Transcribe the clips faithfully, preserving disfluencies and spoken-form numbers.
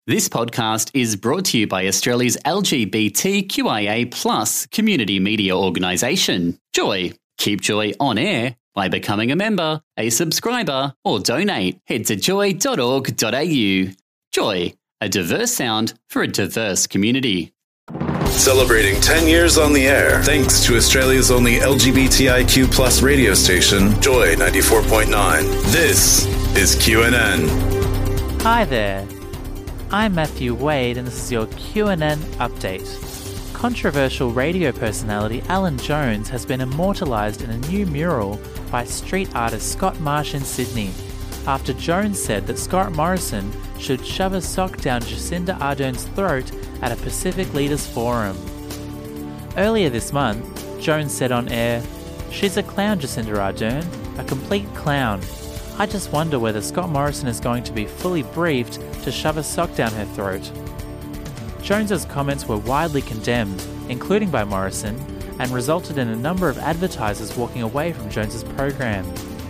This podcast is brought to you by Australia's L G B T Q I A plus community media organisation, Joy. Keep Joy on air by becoming a member, a subscriber, or donate. Head to joy dot org dot a u. Joy, a diverse sound for a diverse community. Celebrating ten years on the air, thanks to Australia's only L G B T I Q plus radio station, Joy ninety-four point nine. This is Q N N. Hi there. I'm Matthew Wade and this is your Q N N update. Controversial radio personality Alan Jones has been immortalised in a new mural by street artist Scott Marsh in Sydney, after Jones said that Scott Morrison should shove a sock down Jacinda Ardern's throat at a Pacific Leaders Forum. Earlier this month, Jones said on air, "She's a clown, Jacinda Ardern, a complete clown. I just wonder whether Scott Morrison is going to be fully briefed to shove a sock down her throat." Jones's comments were widely condemned, including by Morrison, and resulted in a number of advertisers walking away from Jones's program.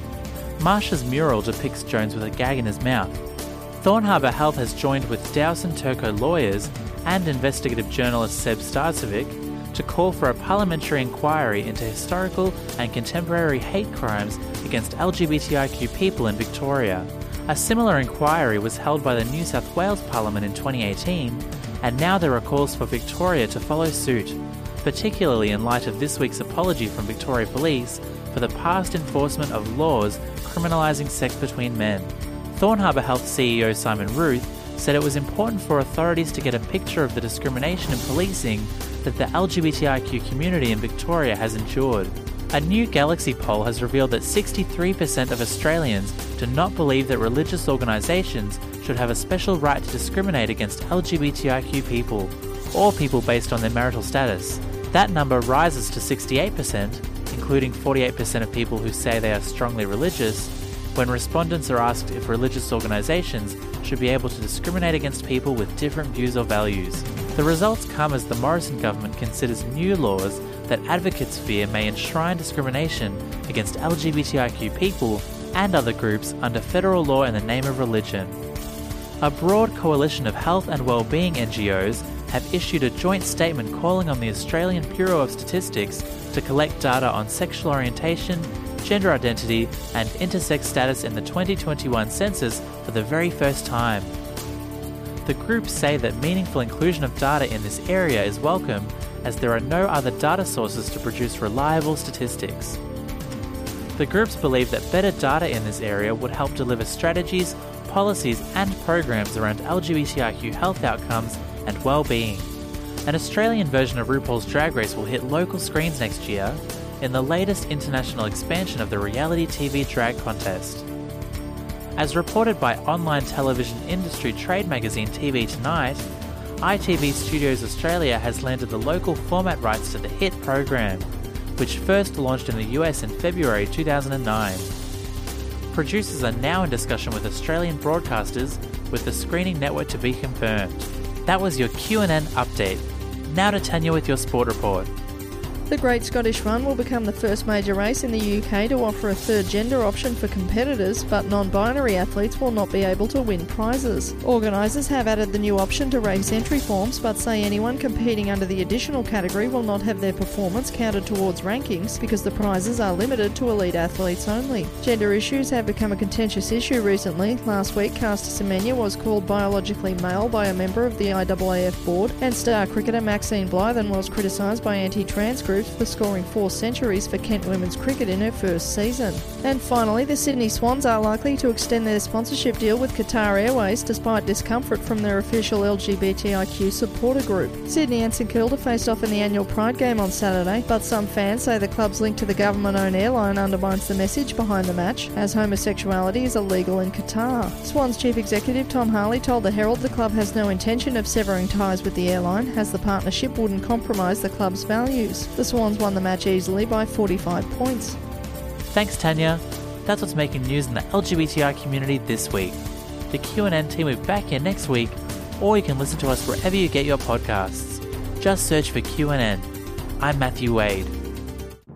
Marsh's mural depicts Jones with a gag in his mouth. Thorn Harbour Health has joined with Dowson Turco lawyers and investigative journalist Seb Starcevic to call for a parliamentary inquiry into historical and contemporary hate crimes against L G B T I Q people in Victoria. A similar inquiry was held by the New South Wales Parliament in twenty eighteen, and now there are calls for Victoria to follow suit, particularly in light of this week's apology from Victoria Police for the past enforcement of laws criminalising sex between men. Thorn Harbour Health C E O Simon Ruth said it was important for authorities to get a picture of the discrimination in policing that the L G B T I Q community in Victoria has endured. A new Galaxy poll has revealed that sixty-three percent of Australians do not believe that religious organisations should have a special right to discriminate against L G B T I Q people, or people based on their marital status. That number rises to sixty-eight percent, including forty-eight percent of people who say they are strongly religious, when respondents are asked if religious organisations should be able to discriminate against people with different views or values. The results come as the Morrison government considers new laws that advocates fear may enshrine discrimination against L G B T I Q people and other groups under federal law in the name of religion. A broad coalition of health and wellbeing N G Os have issued a joint statement calling on the Australian Bureau of Statistics to collect data on sexual orientation, gender identity and intersex status in the twenty twenty-one census for the very first time. The groups say that meaningful inclusion of data in this area is welcome, as there are no other data sources to produce reliable statistics. The groups believe that better data in this area would help deliver strategies, policies and programs around L G B T I Q health outcomes and well-being. An Australian version of RuPaul's Drag Race will hit local screens next year in the latest international expansion of the reality T V drag contest. As reported by online television industry trade magazine T V Tonight, I T V Studios Australia has landed the local format rights to the hit program, which first launched in the U S in February two thousand nine. Producers are now in discussion with Australian broadcasters, with the screening network to be confirmed. That was your Q N N update. Now to Tanya with your sport report. The Great Scottish Run will become the first major race in the U K to offer a third gender option for competitors, but non-binary athletes will not be able to win prizes. Organisers have added the new option to race entry forms, but say anyone competing under the additional category will not have their performance counted towards rankings because the prizes are limited to elite athletes only. Gender issues have become a contentious issue recently. Last week, Caster Semenya was called biologically male by a member of the I A A F board, and star cricketer Maxine Blythen was criticised by anti-trans groups for scoring four centuries for Kent women's cricket in her first season. And finally, the Sydney Swans are likely to extend their sponsorship deal with Qatar Airways despite discomfort from their official L G B T I Q supporter group. Sydney and St Kilda faced off in the annual Pride game on Saturday, but some fans say the club's link to the government-owned airline undermines the message behind the match, as homosexuality is illegal in Qatar. Swans chief executive Tom Harley told the Herald the club has no intention of severing ties with the airline, as the partnership wouldn't compromise the club's values. The Swans won the match easily by forty-five points. Thanks, Tanya. That's what's making news in the L G B T I community this week. The Q N N team will be back here next week, or you can listen to us wherever you get your podcasts. Just search for Q N N. I'm Matthew Wade.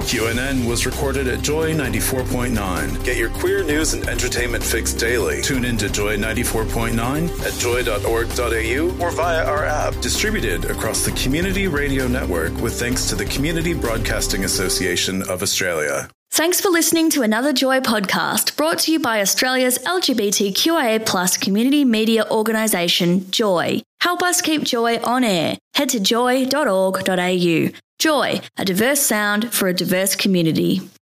Q N N was recorded at Joy ninety-four point nine. Get your queer news and entertainment fix daily. Tune in to Joy ninety-four point nine at joy dot org dot a u or via our app. Distributed across the Community Radio Network with thanks to the Community Broadcasting Association of Australia. Thanks for listening to another Joy podcast brought to you by Australia's L G B T Q I A plus community media organisation, Joy. Help us keep Joy on air. Head to joy dot org dot a u. Joy, a diverse sound for a diverse community.